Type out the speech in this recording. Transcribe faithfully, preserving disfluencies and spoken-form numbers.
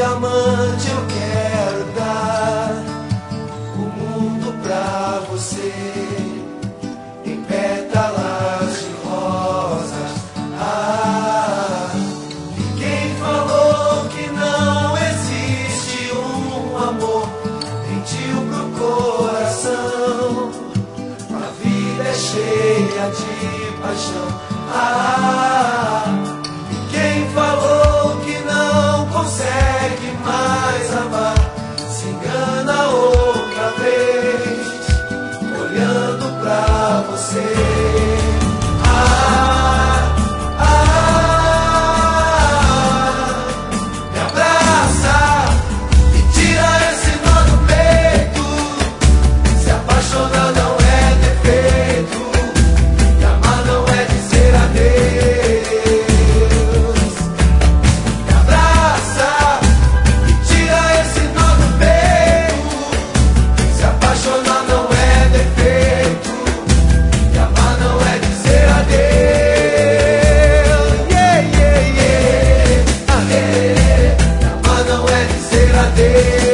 diamante eu quero dar o mundo pra você, em pétalas de rosas. Ah, e quem falou que não existe um amor mentiu pro coração. A vida é cheia de paixão. Ah, e quem falou que não consegue mais amar se engana outra vez, olhando pra você. Ah, ah, me abraça e tira esse nó do peito. Se apaixonar não é defeito, e amar não é dizer adeus. Me abraça e tira esse nó do peito. Se apaixonar não é defeito, e amar não é dizer adeus. Yeah, yeah, yeah. Adeus. E amar não é dizer adeus.